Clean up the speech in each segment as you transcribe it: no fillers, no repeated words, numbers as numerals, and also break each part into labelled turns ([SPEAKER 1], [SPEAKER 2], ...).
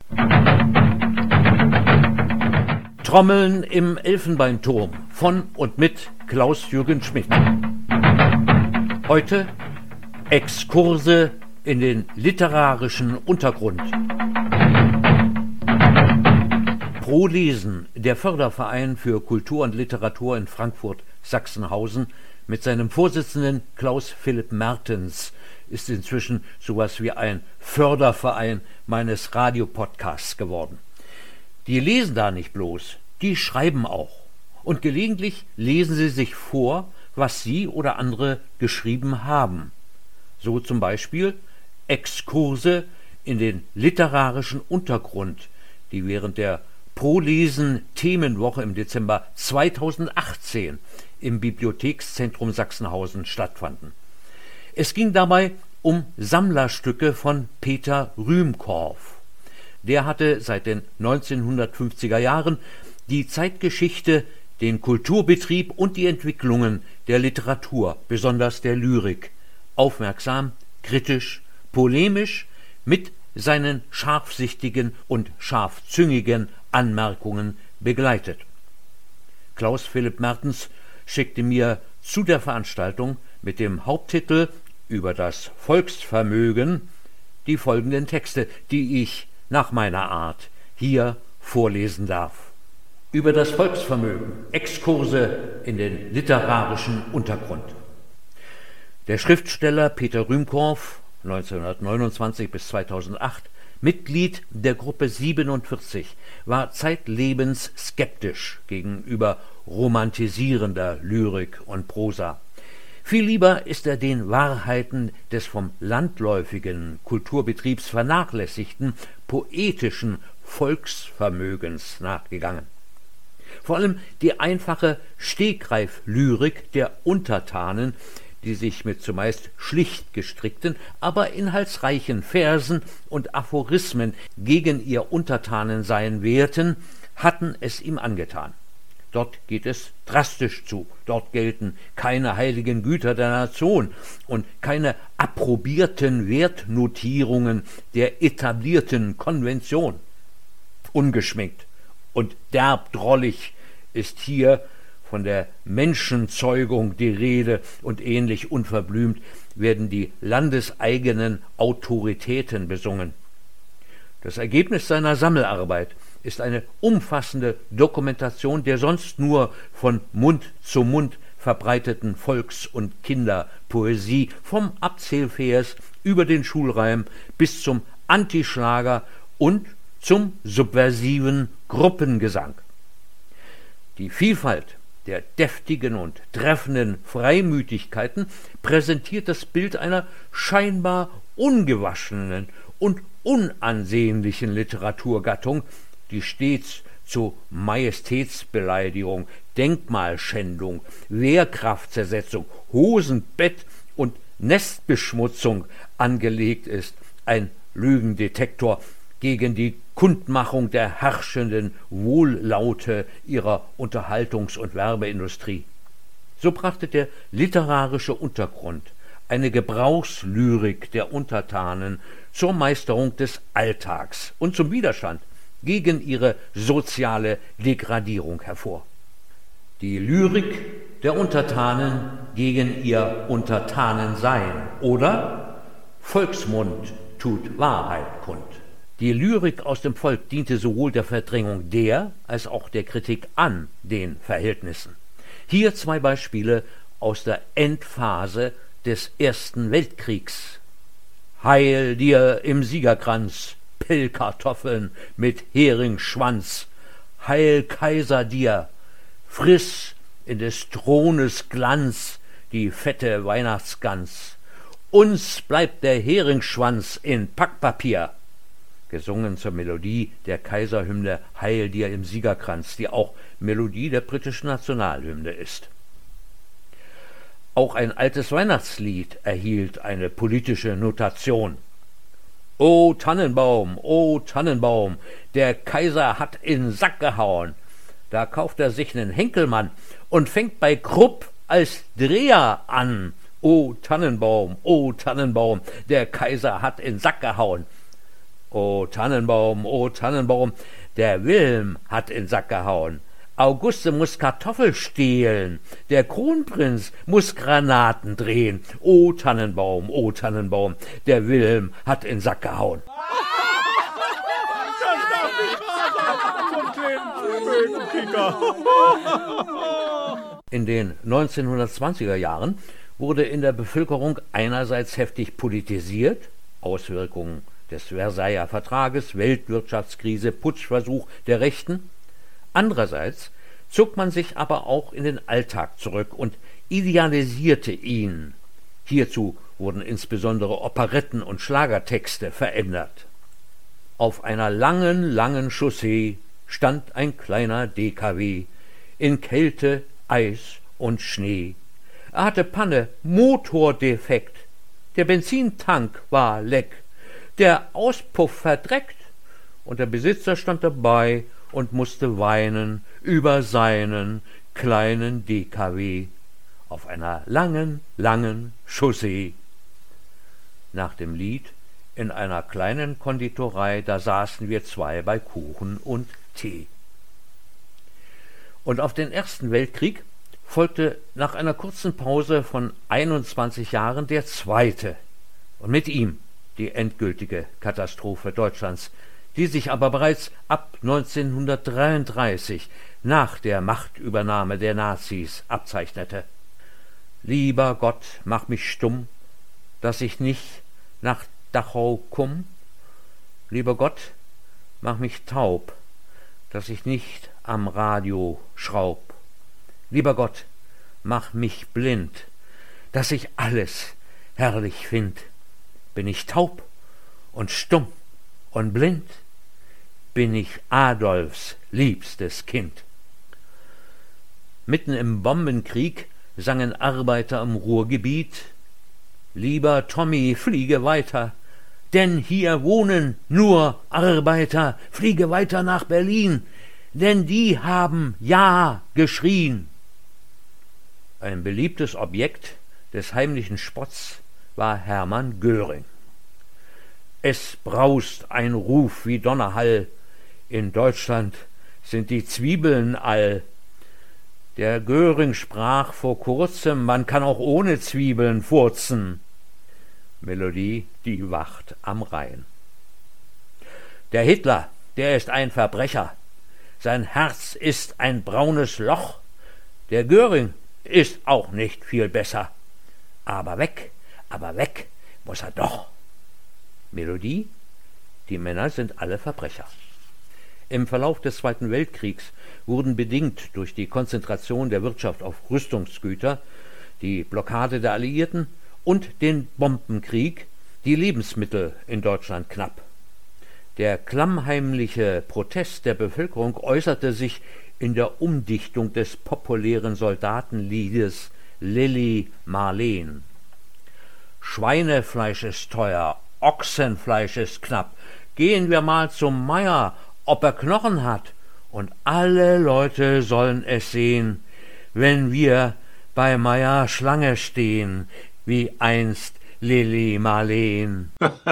[SPEAKER 1] Trommeln im Elfenbeinturm von und mit Klaus-Jürgen Schmidt. Heute Exkurse in den literarischen Untergrund. ProLesen, der Förderverein für Kultur und Literatur in Frankfurt-Sachsenhausen, mit seinem Vorsitzenden Klaus Philipp Mertens, ist inzwischen sowas wie ein Förderverein meines Radiopodcasts geworden. Die lesen da nicht bloß, die schreiben auch. Und gelegentlich lesen sie sich vor, was sie oder andere geschrieben haben. So zum Beispiel Exkurse in den literarischen Untergrund, die während der ProLesen Themenwoche im Dezember 2018 im Bibliothekszentrum Sachsenhausen stattfanden. Es ging dabei um Sammlerstücke von Peter Rühmkorff. Der hatte seit den 1950er Jahren die Zeitgeschichte, den Kulturbetrieb und die Entwicklungen der Literatur, besonders der Lyrik, aufmerksam, kritisch, polemisch mit seinen scharfsichtigen und scharfzüngigen Anmerkungen begleitet. Klaus Philipp Mertens schickte mir zu der Veranstaltung mit dem Haupttitel über das Volksvermögen die folgenden Texte, die ich nach meiner Art hier vorlesen darf. Über das Volksvermögen, Exkurse in den literarischen Untergrund. Der Schriftsteller Peter Rühmkorff, 1929 bis 2008, Mitglied der Gruppe 47, war zeitlebens skeptisch gegenüber romantisierender Lyrik und Prosa. Viel lieber ist er den Wahrheiten des vom landläufigen Kulturbetriebs vernachlässigten poetischen Volksvermögens nachgegangen. Vor allem die einfache Stegreif-Lyrik der Untertanen, die sich mit zumeist schlicht gestrickten, aber inhaltsreichen Versen und Aphorismen gegen ihr Untertanensein wehrten, hatten es ihm angetan. Dort geht es drastisch zu. Dort gelten keine heiligen Güter der Nation und keine approbierten Wertnotierungen der etablierten Konvention. Ungeschminkt und derb drollig ist hier von der Menschenzeugung die Rede und ähnlich unverblümt werden die landeseigenen Autoritäten besungen. Das Ergebnis seiner Sammelarbeit ist eine umfassende Dokumentation der sonst nur von Mund zu Mund verbreiteten Volks- und Kinderpoesie, vom Abzählvers über den Schulreim bis zum Antischlager und zum subversiven Gruppengesang. Die Vielfalt der deftigen und treffenden Freimütigkeiten präsentiert das Bild einer scheinbar ungewaschenen und unansehnlichen Literaturgattung, die stets zu Majestätsbeleidigung, Denkmalschändung, Wehrkraftzersetzung, Hosenbett und Nestbeschmutzung angelegt ist, ein Lügendetektor gegen die Kundmachung der herrschenden Wohllaute ihrer Unterhaltungs- und Werbeindustrie. So brachte der literarische Untergrund eine Gebrauchslyrik der Untertanen zur Meisterung des Alltags und zum Widerstand gegen ihre soziale Degradierung hervor. Die Lyrik der Untertanen gegen ihr Untertanensein oder Volksmund tut Wahrheit kund. Die Lyrik aus dem Volk diente sowohl der Verdrängung der als auch der Kritik an den Verhältnissen. Hier zwei Beispiele aus der Endphase des Ersten Weltkriegs. Heil dir im Siegerkranz, Pellkartoffeln mit Heringsschwanz. Heil Kaiser dir, friss in des Thrones Glanz die fette Weihnachtsgans. Uns bleibt der Heringsschwanz in Packpapier. Gesungen zur Melodie der Kaiserhymne Heil dir im Siegerkranz, die auch Melodie der britischen Nationalhymne ist. Auch ein altes Weihnachtslied erhielt eine politische Notation. O Tannenbaum, der Kaiser hat in Sack gehauen. Da kauft er sich nen Henkelmann und fängt bei Krupp als Dreher an. O Tannenbaum, der Kaiser hat in Sack gehauen. O Tannenbaum, der Wilhelm hat in Sack gehauen. Auguste muss Kartoffel stehlen, der Kronprinz muss Granaten drehen. O Tannenbaum, der Wilhelm hat in Sack gehauen. In den 1920er Jahren wurde in der Bevölkerung einerseits heftig politisiert, Auswirkungen des Versailler Vertrages, Weltwirtschaftskrise, Putschversuch der Rechten. Andererseits zog man sich aber auch in den Alltag zurück und idealisierte ihn. Hierzu wurden insbesondere Operetten und Schlagertexte verändert. Auf einer langen Chaussee stand ein kleiner DKW, in Kälte, Eis und Schnee. Er hatte Panne, Motordefekt, der Benzintank war leck, der Auspuff verdreckt, und der Besitzer stand dabei und musste weinen über seinen kleinen DKW auf einer langen Chaussee. Nach dem Lied in einer kleinen Konditorei, da saßen wir zwei bei Kuchen und Tee. Und auf den Ersten Weltkrieg folgte nach einer kurzen Pause von 21 Jahren der zweite und mit ihm die endgültige Katastrophe Deutschlands, die sich aber bereits ab 1933 nach der Machtübernahme der Nazis abzeichnete. Lieber Gott, mach mich stumm, dass ich nicht nach Dachau komm. Lieber Gott, mach mich taub, dass ich nicht am Radio schraub. Lieber Gott, mach mich blind, dass ich alles herrlich find. Bin ich taub und stumm und blind, bin ich Adolfs liebstes Kind. Mitten im Bombenkrieg sangen Arbeiter im Ruhrgebiet: Lieber Tommy, fliege weiter, denn hier wohnen nur Arbeiter. Fliege weiter nach Berlin, denn die haben Ja geschrien. Ein beliebtes Objekt des heimlichen Spotts war Hermann Göring. Es braust ein Ruf wie Donnerhall: In Deutschland sind die Zwiebeln all. Der Göring sprach vor kurzem: Man kann auch ohne Zwiebeln furzen. Melodie, die wacht am Rhein. Der Hitler, der ist ein Verbrecher. Sein Herz ist ein braunes Loch. Der Göring ist auch nicht viel besser. Aber weg muss er doch. Melodie, die Männer sind alle Verbrecher. Im Verlauf des Zweiten Weltkriegs wurden bedingt durch die Konzentration der Wirtschaft auf Rüstungsgüter, die Blockade der Alliierten und den Bombenkrieg die Lebensmittel in Deutschland knapp. Der klammheimliche Protest der Bevölkerung äußerte sich in der Umdichtung des populären Soldatenliedes Lili Marleen. Schweinefleisch ist teuer, Ochsenfleisch ist knapp. Gehen wir mal zum Meier, ob er Knochen hat, und alle Leute sollen es sehen, wenn wir bei Meier Schlange stehen, wie einst Lili Marleen.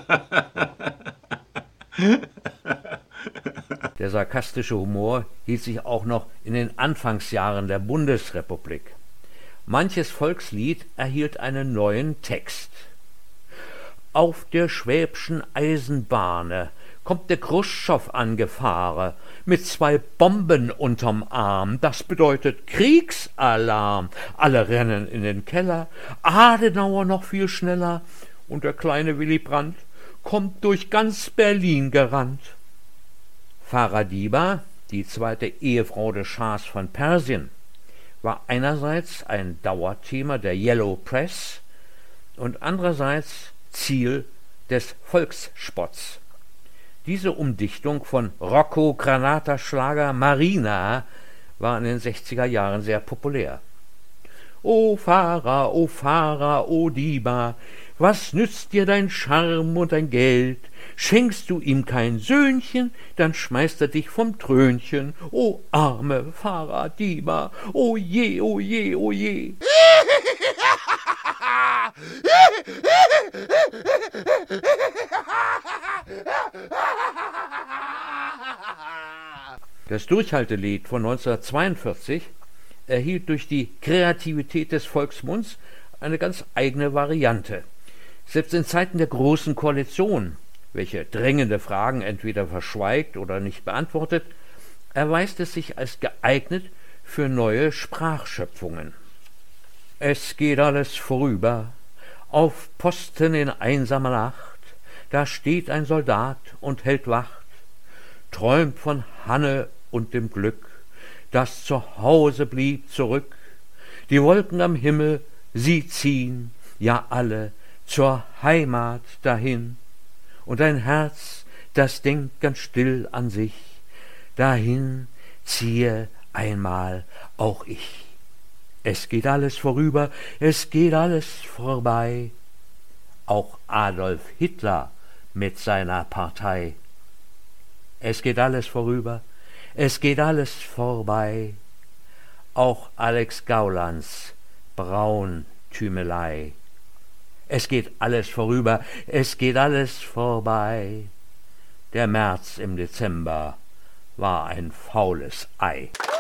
[SPEAKER 1] Der sarkastische Humor hielt sich auch noch in den Anfangsjahren der Bundesrepublik. Manches Volkslied erhielt einen neuen Text. Auf der Schwäbschen Eisenbahne kommt der Chruschtschow angefahre, mit 2 Bomben unterm Arm. Das bedeutet Kriegsalarm. Alle rennen in den Keller, Adenauer noch viel schneller, und der kleine Willy Brandt kommt durch ganz Berlin gerannt. Farah Diba, die zweite Ehefrau des Schahs von Persien, war einerseits ein Dauerthema der Yellow Press und andererseits Ziel des Volksspots. Diese Umdichtung von Rocco Granata Schlager Marina war in den 60er Jahren sehr populär. O Farah, o Diba, was nützt dir dein Charme und dein Geld? Schenkst du ihm kein Söhnchen, dann schmeißt er dich vom Trönchen. O arme Farah Diba, o je, o je, o je. Das Durchhaltelied von 1942 erhielt durch die Kreativität des Volksmunds eine ganz eigene Variante. Selbst in Zeiten der Großen Koalition, welche drängende Fragen entweder verschweigt oder nicht beantwortet, erweist es sich als geeignet für neue Sprachschöpfungen. Es geht alles vorüber, auf Posten in einsamer Nacht, da steht ein Soldat und hält Wacht, träumt von Hanne und dem Glück, das zu Hause blieb zurück. Die Wolken am Himmel, sie ziehen, ja alle, zur Heimat dahin. Und ein Herz, das denkt ganz still an sich, dahin ziehe einmal auch ich. Es geht alles vorüber, es geht alles vorbei, auch Adolf Hitler mit seiner Partei. Es geht alles vorüber, es geht alles vorbei, auch Alex Gaulands Braun-Tümelei. Es geht alles vorüber, es geht alles vorbei. Der März im Dezember war ein faules Ei.